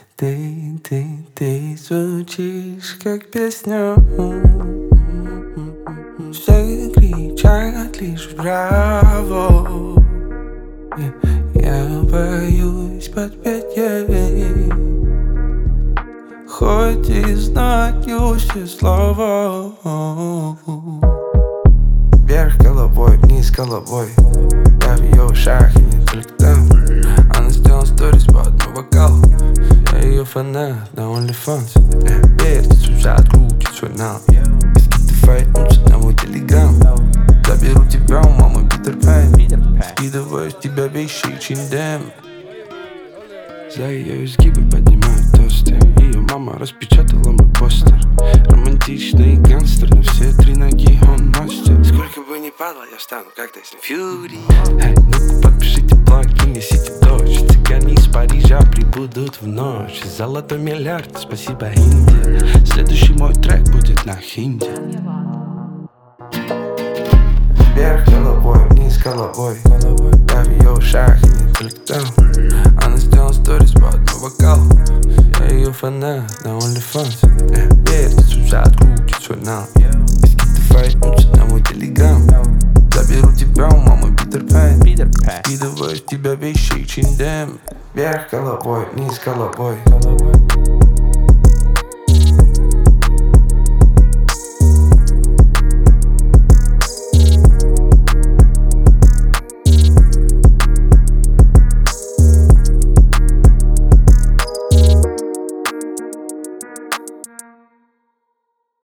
Ты звучишь как песня. Все кричат лишь браво. Я боюсь подпеть ей, хоть и знаю все слова. Вверх головой, вниз головой. Я в ее ушах и не только там. Она сделала сторис по одному вокалу. Я ее фанат на OnlyFans. Вертит, сужает, крутит свой нал. Скидывает ночь на мой телеграм. Заберу тебя у мамы Питер Пен. Скидываю с тебя вещи и чиндем. За ее изгибы поднимают тосты. Ее мама распечатала мой постер. Романтичный гангстер, на все три ноги он мастер. Сколько бы ни падал, я встану как Тайсон Фьюри. Ну-ка подпишите блог и несите дождь. Цыгане из Парижа прибудут в ночь. Золотой миллиард, спасибо Индия. Следующий мой трек будет на хинди. Вверх головой, вниз головой. Я в ее ушах и не только там. Она сделала сторис по одному вокалу. Я ее фанат на OnlyFans. Вертит, сужает, крутит свой нал. Скидывает ночь на мой телеграм. Заберу тебя у мамы Питер Пен. Скидываю с тебя вещи и чиндем. Вверх головой, вниз головой.